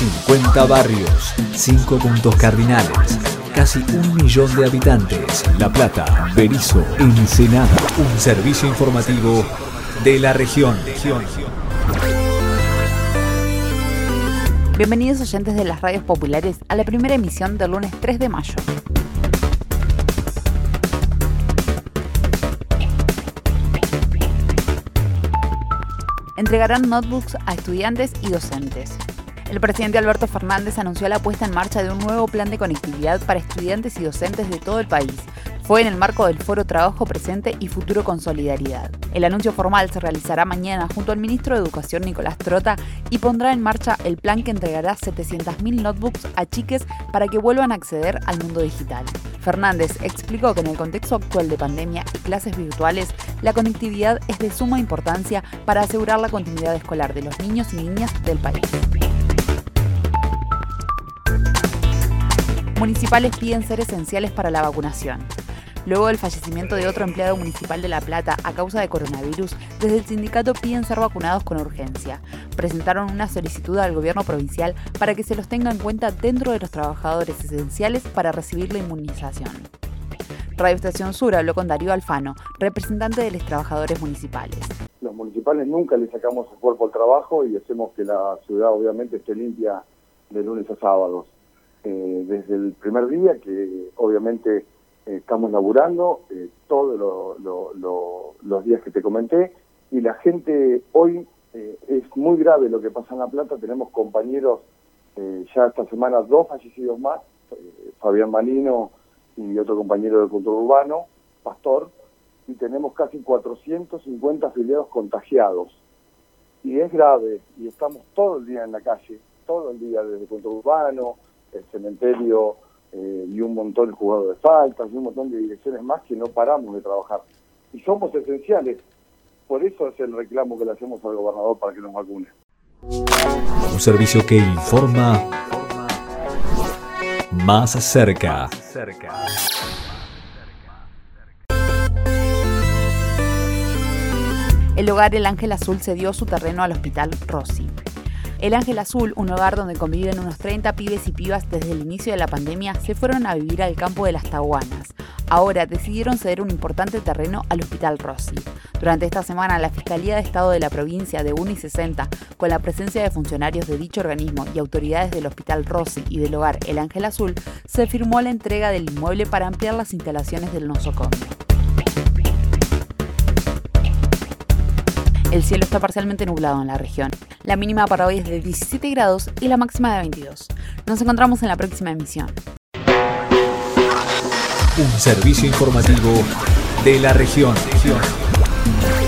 50 barrios, 5 puntos cardinales, casi 1 millón de habitantes. La Plata, Berisso, Ensenada. Un servicio informativo de la región. Bienvenidos oyentes de las radios populares a la primera emisión del lunes 3 de mayo. Entregarán notebooks a estudiantes y docentes. El presidente Alberto Fernández anunció la puesta en marcha de un nuevo plan de conectividad para estudiantes y docentes de todo el país. Fue en el marco del Foro Trabajo Presente y Futuro con Solidaridad. El anuncio formal se realizará mañana junto al ministro de Educación Nicolás Trota y pondrá en marcha el plan que entregará 700.000 notebooks a chiques para que vuelvan a acceder al mundo digital. Fernández explicó que en el contexto actual de pandemia y clases virtuales, la conectividad es de suma importancia para asegurar la continuidad escolar de los niños y niñas del país. Municipales piden ser esenciales para la vacunación. Luego del fallecimiento de otro empleado municipal de La Plata a causa de coronavirus, desde el sindicato piden ser vacunados con urgencia. Presentaron una solicitud al gobierno provincial para que se los tenga en cuenta dentro de los trabajadores esenciales para recibir la inmunización. Radio Estación Sur habló con Darío Alfano, representante de los trabajadores municipales. Los municipales nunca le sacamos el cuerpo al trabajo y hacemos que la ciudad obviamente esté limpia de lunes a sábados. Desde el primer día que obviamente estamos laburando todos los días que te comenté, y la gente hoy es muy grave lo que pasa en La Plata. Tenemos compañeros, ya esta semana 2 fallecidos más, Fabián Manino y otro compañero del culto urbano, Pastor, y tenemos casi 450 afiliados contagiados. Y es grave, y estamos todo el día en la calle, todo el día desde el culto urbano, el cementerio, y un montón de jugadores de faltas y un montón de direcciones más que no paramos de trabajar. Y somos esenciales. Por eso es el reclamo que le hacemos al gobernador para que nos vacune. Un servicio que informa más cerca. El hogar El Ángel Azul cedió su terreno al Hospital Rossi. El Ángel Azul, un hogar donde conviven unos 30 pibes y pibas desde el inicio de la pandemia, se fueron a vivir al campo de Las Tahuanas. Ahora decidieron ceder un importante terreno al Hospital Rossi. Durante esta semana, la Fiscalía de Estado de la provincia de UNI60, con la presencia de funcionarios de dicho organismo y autoridades del Hospital Rossi y del hogar El Ángel Azul, se firmó la entrega del inmueble para ampliar las instalaciones del nosocomio. El cielo está parcialmente nublado en la región. La mínima para hoy es de 17 grados y la máxima de 22. Nos encontramos en la próxima emisión. Un servicio informativo de la región.